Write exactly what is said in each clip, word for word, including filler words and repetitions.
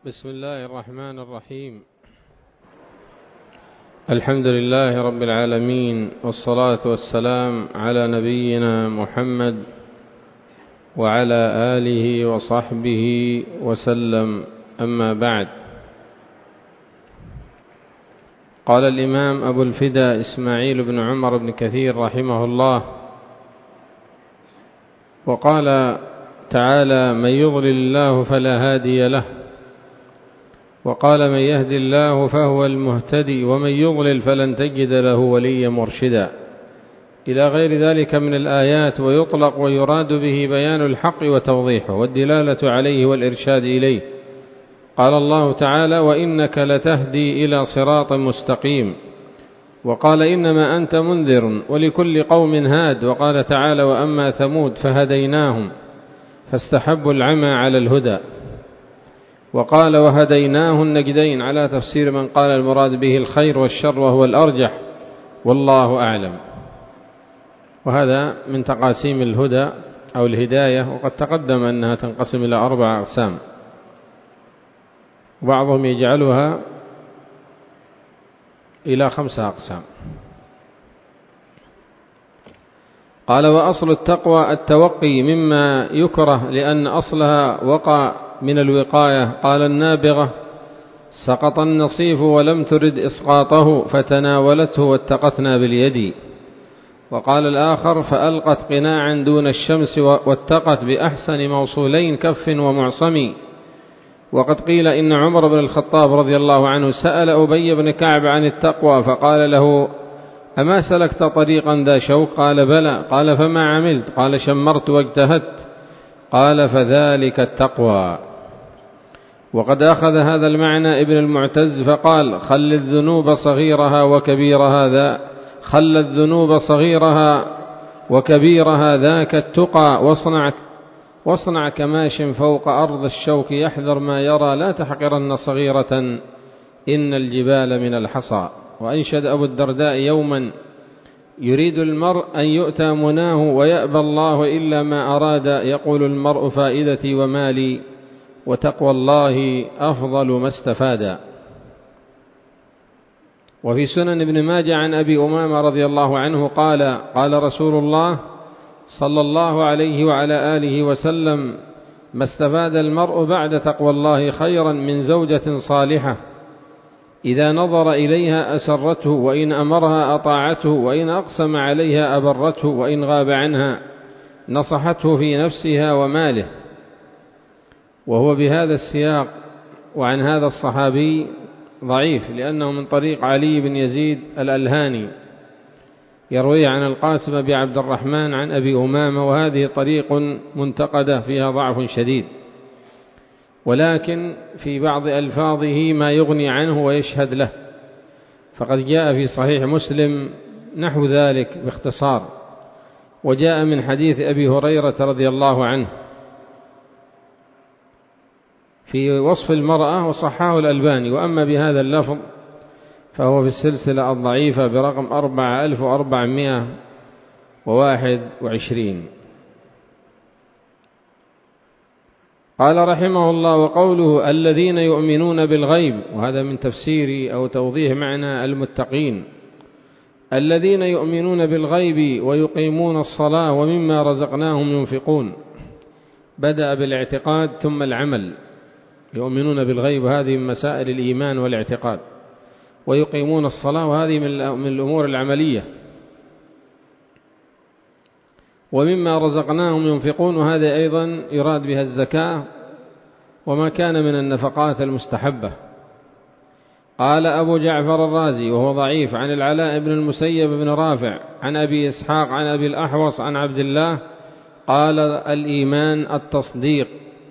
بسم الله الرحمن الرحيم. الحمد لله رب العالمين، والصلاة والسلام على نبينا محمد وعلى آله وصحبه وسلم. أما بعد، قال الإمام أبو الفدا إسماعيل بن عمر بن كثير رحمه الله: وقال تعالى: من يضلل الله فلا هادي له، وقال: من يهدي الله فهو المهتدي، ومن يضلل فلن تجد له وليا مرشدا، إلى غير ذلك من الآيات. ويطلق ويراد به بيان الحق وتوضيحه والدلالة عليه والإرشاد إليه. قال الله تعالى: وإنك لتهدي إلى صراط مستقيم. وقال: إنما أنت منذر ولكل قوم هاد. وقال تعالى: وأما ثمود فهديناهم فاستحبوا العمى على الهدى. وقال: وهديناه النجدين، على تفسير من قال المراد به الخير والشر، وهو الأرجح، والله أعلم. وهذا من تقاسيم الهدى أو الهداية، وقد تقدم أنها تنقسم إلى أربع أقسام، وبعضهم يجعلها إلى خمسة أقسام. قال: وأصل التقوى التوقي مما يكره، لأن أصلها وقع من الوقاية. قال النابغة: سقط النصيف ولم ترد إسقاطه، فتناولته واتقتنا باليد. وقال الآخر: فألقت قناعا دون الشمس واتقت بأحسن موصولين كف ومعصم. وقد قيل إن عمر بن الخطاب رضي الله عنه سأل أبي بن كعب عن التقوى، فقال له: أما سلكت طريقا ذا شوك؟ قال: بلى. قال: فما عملت؟ قال: شمرت واجتهدت. قال: فذلك التقوى. وقد أخذ هذا المعنى ابن المعتز فقال: خل الذنوب صغيرها وكبيرها ذا خل الذنوب صغيرها وكبيرها ذاك التقى، واصنع واصنع كماش فوق أرض الشوك يحذر ما يرى، لا تحقرن صغيرة إن الجبال من الحصى. وأنشد أبو الدرداء يوما: يريد المرء أن يؤتى مناه ويأبى الله إلا ما أراد، يقول المرء فائدتي ومالي، وتقوى الله أفضل ما استفادا. وفي سنن ابن ماجه عن أبي أمامة رضي الله عنه قال: قال رسول الله صلى الله عليه وعلى آله وسلم: ما استفاد المرء بعد تقوى الله خيرا من زوجة صالحة، إذا نظر إليها أسرته، وإن أمرها أطاعته، وإن أقسم عليها أبرته، وإن غاب عنها نصحته في نفسها وماله. وهو بهذا السياق وعن هذا الصحابي ضعيف، لأنه من طريق علي بن يزيد الألهاني، يروي عن القاسم بن عبد الرحمن عن أبي أمامة، وهذه طريق منتقدة فيها ضعف شديد، ولكن في بعض ألفاظه ما يغني عنه ويشهد له. فقد جاء في صحيح مسلم نحو ذلك باختصار، وجاء من حديث أبي هريرة رضي الله عنه في وصف المرأة، وصححه الألباني. وأما بهذا اللفظ فهو في السلسلة الضعيفة برقم أربعة آلاف وأربعمائة وواحد وعشرين. قال رحمه الله: وقوله الذين يؤمنون بالغيب، وهذا من تفسير أو توضيح معنى المتقين. الذين يؤمنون بالغيب ويقيمون الصلاة ومما رزقناهم ينفقون. بدأ بالاعتقاد ثم العمل. يؤمنون بالغيب، هذه من مسائل الإيمان والاعتقاد. ويقيمون الصلاة، وهذه من الأمور العملية. ومما رزقناهم ينفقون، وهذا أيضا يراد بها الزكاة وما كان من النفقات المستحبة. قال أبو جعفر الرازي وهو ضعيف عن العلاء بن المسيب بن رافع عن أبي إسحاق عن أبي الأحوص عن عبد الله قال: الإيمان التصديق.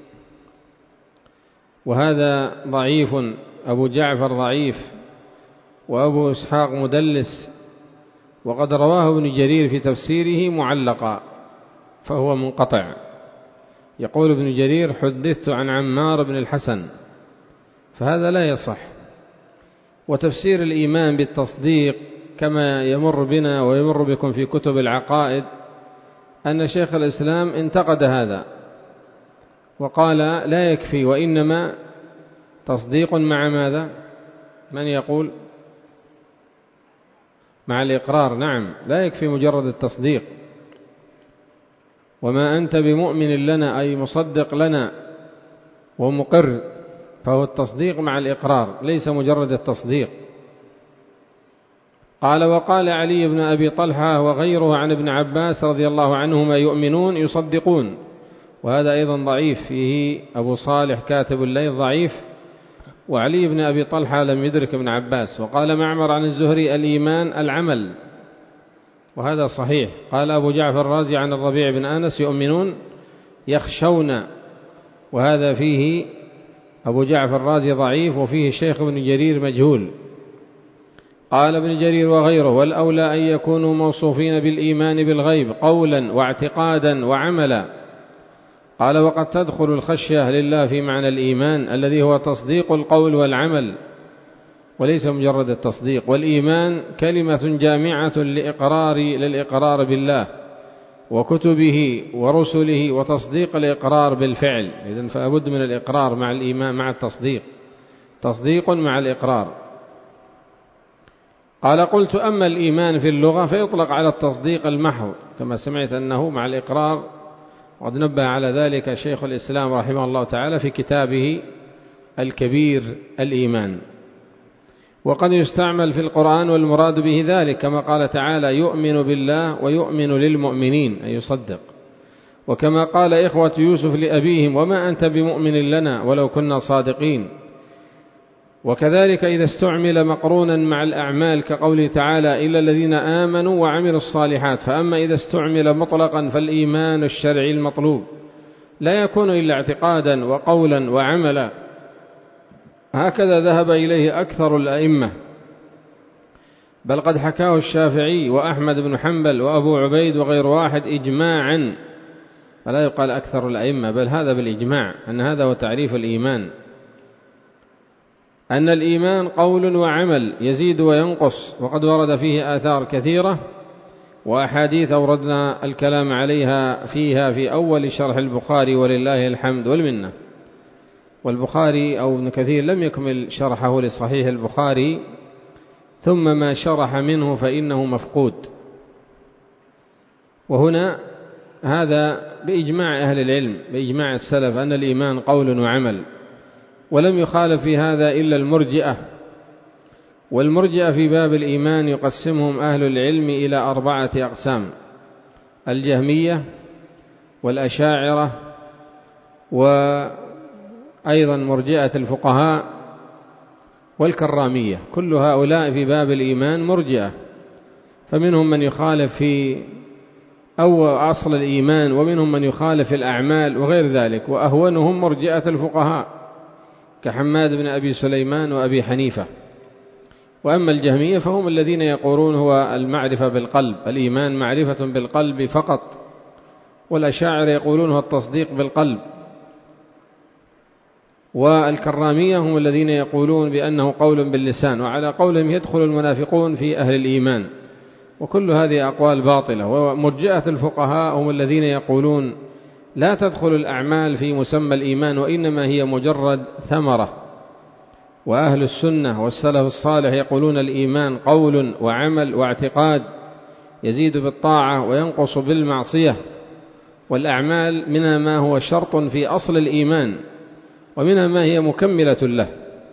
وهذا ضعيف، أبو جعفر ضعيف، وأبو إسحاق مدلس، وقد رواه ابن جرير في تفسيره معلقا، فهو منقطع. يقول ابن جرير: حدثت عن عمار بن الحسن، فهذا لا يصح. وتفسير الإيمان بالتصديق كما يمر بنا ويمر بكم في كتب العقائد، أن شيخ الإسلام انتقد هذا وقال: لا يكفي، وإنما تصديق مع ماذا؟ من يقول؟ مع الإقرار. نعم، لا يكفي مجرد التصديق. وما أنت بمؤمن لنا أي مصدق لنا ومقر، فهو التصديق مع الإقرار ليس مجرد التصديق. قال: وقال علي بن أبي طلحة وغيره عن ابن عباس رضي الله عنهما: يؤمنون يصدقون. وهذا أيضا ضعيف، فيه أبو صالح كاتب الليل ضعيف، وعلي بن أبي طلحة لم يدرك ابن عباس. وقال معمر عن الزهري: الإيمان العمل، وهذا صحيح. قال أبو جعفر الرازي عن الربيع بن أنس: يؤمنون يخشون، وهذا فيه أبو جعفر الرازي ضعيف، وفيه شيخ ابن جرير مجهول. قال ابن جرير وغيره: والأولى أن يكونوا موصوفين بالإيمان بالغيب قولا واعتقادا وعملا. قال: وقد تدخل الخشية لله في معنى الإيمان الذي هو تصديق القول والعمل وليس مجرد التصديق. والإيمان كلمة جامعة لإقرار للإقرار بالله وكتبه ورسله وتصديق الإقرار بالفعل. إذن فأبد من الإقرار مع الإيمان مع التصديق، تصديق مع الإقرار. قال: قلت: أما الإيمان في اللغة فيطلق على التصديق المحض، كما سمعت أنه مع الإقرار، وقد نبه على ذلك شيخ الإسلام رحمه الله تعالى في كتابه الكبير الإيمان. وقد يستعمل في القرآن والمراد به ذلك، كما قال تعالى: يؤمن بالله ويؤمن للمؤمنين، أي يصدق. وكما قال إخوة يوسف لأبيهم: وما أنت بمؤمن لنا ولو كنا صادقين. وكذلك إذا استعمل مقرونا مع الأعمال كقوله تعالى: إلا الذين آمنوا وعملوا الصالحات. فأما إذا استعمل مطلقا فالإيمان الشرعي المطلوب لا يكون إلا اعتقادا وقولا وعملا. هكذا ذهب إليه أكثر الأئمة، بل قد حكاه الشافعي وأحمد بن حنبل وأبو عبيد وغير واحد إجماعا، فلا يقال أكثر الأئمة، بل هذا بالإجماع أن هذا هو تعريف الإيمان، أن الإيمان قول وعمل يزيد وينقص. وقد ورد فيه آثار كثيرة وأحاديث أوردنا الكلام عليها فيها في أول شرح البخاري ولله الحمد والمنة. والبخاري أو ابن كثير لم يكمل شرحه لصحيح البخاري، ثم ما شرح منه فإنه مفقود. وهنا هذا بإجماع أهل العلم، بإجماع السلف، أن الإيمان قول وعمل، ولم يخالف في هذا إلا المرجئة. والمرجئة في باب الإيمان يقسمهم أهل العلم إلى أربعة أقسام: الجهمية والأشاعرة وأيضا مرجئة الفقهاء والكرامية. كل هؤلاء في باب الإيمان مرجئة، فمنهم من يخالف في أو أصل الإيمان، ومنهم من يخالف في الأعمال وغير ذلك، وأهونهم مرجئة الفقهاء كحماد بن أبي سليمان وأبي حنيفة. وأما الجهمية فهم الذين يقولون هو المعرفة بالقلب، الإيمان معرفة بالقلب فقط، والأشاعر يقولون هو التصديق بالقلب. والكرامية هم الذين يقولون بأنه قول باللسان، وعلى قولهم يدخل المنافقون في أهل الإيمان. وكل هذه أقوال باطلة. ومرجئة الفقهاء هم الذين يقولون لا تدخل الأعمال في مسمى الإيمان، وإنما هي مجرد ثمرة. وأهل السنة والسلف الصالح يقولون الإيمان قول وعمل واعتقاد، يزيد بالطاعة وينقص بالمعصية. والأعمال منها ما هو شرط في أصل الإيمان، ومنها ما هي مكملة له.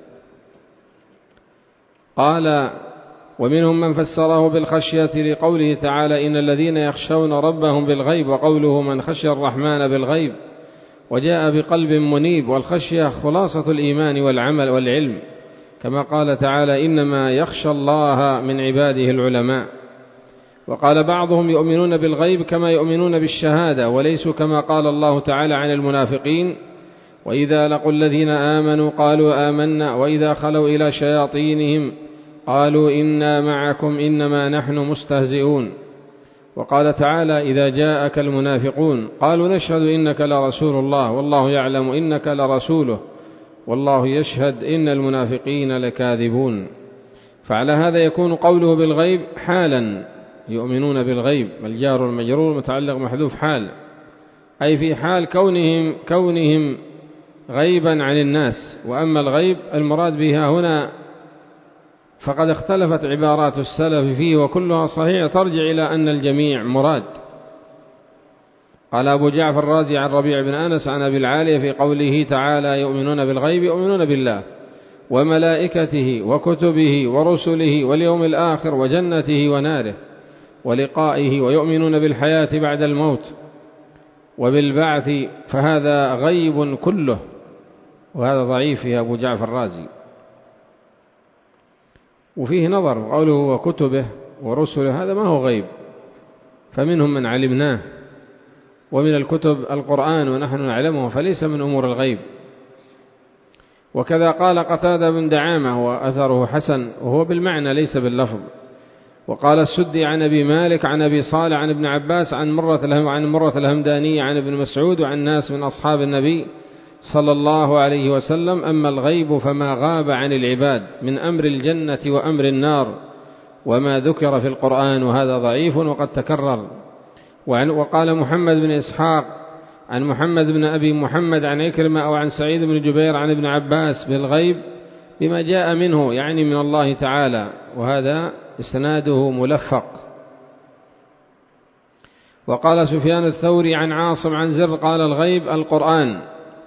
قال: ومنهم من فسره بالخشية لقوله تعالى: إن الذين يخشون ربهم بالغيب، وقوله: من خشي الرحمن بالغيب، وجاء بقلب منيب. والخشية خلاصة الإيمان والعمل والعلم، كما قال تعالى: إنما يخشى الله من عباده العلماء. وقال بعضهم: يؤمنون بالغيب كما يؤمنون بالشهادة، وليسوا كما قال الله تعالى عن المنافقين: وإذا لقوا الذين آمنوا قالوا آمنا، وإذا خلوا إلى شياطينهم قالوا إنا معكم إنما نحن مستهزئون. وقال تعالى: إذا جاءك المنافقون قالوا نشهد إنك لرسول الله والله يعلم إنك لرسوله والله يشهد إن المنافقين لكاذبون. فعلى هذا يكون قوله بالغيب حالا، يؤمنون بالغيب، الجار المجرور متعلق محذوف حال، أي في حال كونهم, كونهم غيبا عن الناس. وأما الغيب المراد بها هنا فقد اختلفت عبارات السلف فيه وكلها صحيحة ترجع إلى أن الجميع مراد. قال أبو جعفر الرازي عن ربيع بن أنس عن أبي العالية في قوله تعالى يؤمنون بالغيب يؤمنون بالله وملائكته وكتبه ورسله واليوم الآخر وجنته وناره ولقائه ويؤمنون بالحياة بعد الموت وبالبعث، فهذا غيب كله، وهذا ضعيف يا أبو جعفر الرازي. وفيه نظر قوله وكتبه ورسله، هذا ما هو غيب، فمنهم من علمناه، ومن الكتب القرآن ونحن نعلمه، فليس من أمور الغيب. وكذا قال قتادة بن دعامة وأثره حسن وهو بالمعنى ليس باللفظ. وقال السدي عن أبي مالك عن أبي صالح عن ابن عباس عن مرة عن مرة الهمداني عن ابن مسعود وعن ناس من أصحاب النبي صلى الله عليه وسلم: أما الغيب فما غاب عن العباد من أمر الجنة وأمر النار وما ذكر في القرآن، وهذا ضعيف وقد تكرر. وقال محمد بن إسحاق عن محمد بن أبي محمد عن عكرمة أو عن سعيد بن جبير عن ابن عباس بالغيب بما جاء منه، يعني من الله تعالى، وهذا إسناده ملفق. وقال سفيان الثوري عن عاصم عن زر قال الغيب القرآن،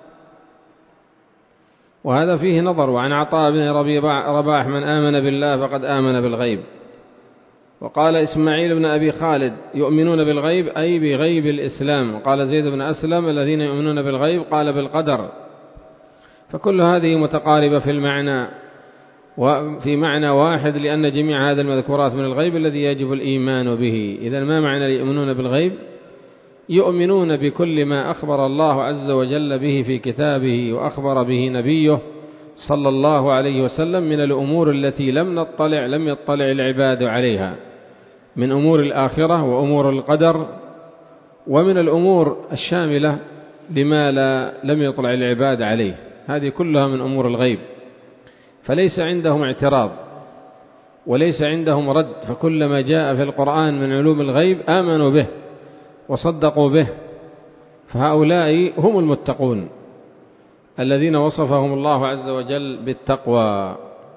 وهذا فيه نظر. وعن عطاء بن رباح من آمن بالله فقد آمن بالغيب. وقال إسماعيل بن أبي خالد يؤمنون بالغيب أي بغيب الإسلام. وقال زيد بن أسلم الذين يؤمنون بالغيب قال بالقدر. فكل هذه متقاربة في المعنى وفي معنى واحد، لأن جميع هذه المذكورات من الغيب الذي يجب الإيمان به. إذن ما معنى يؤمنون بالغيب؟ يؤمنون بكل ما أخبر الله عز وجل به في كتابه وأخبر به نبيه صلى الله عليه وسلم من الأمور التي لم نطلع لم يطلع العباد عليها، من أمور الآخرة وأمور القدر، ومن الأمور الشاملة لما لا لم يطلع العباد عليه، هذه كلها من أمور الغيب. فليس عندهم اعتراض وليس عندهم رد، فكل ما جاء في القرآن من علوم الغيب آمنوا به وصدقوا به. فهؤلاء هم المتقون الذين وصفهم الله عز وجل بالتقوى.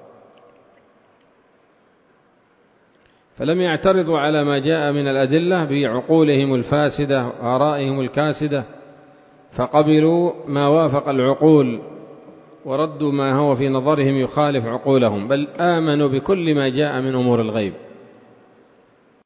فلم يعترضوا على ما جاء من الأدلة بعقولهم الفاسدة وآرائهم الكاسدة، فقبلوا ما وافق العقول وردوا ما هو في نظرهم يخالف عقولهم، بل آمنوا بكل ما جاء من أمور الغيب.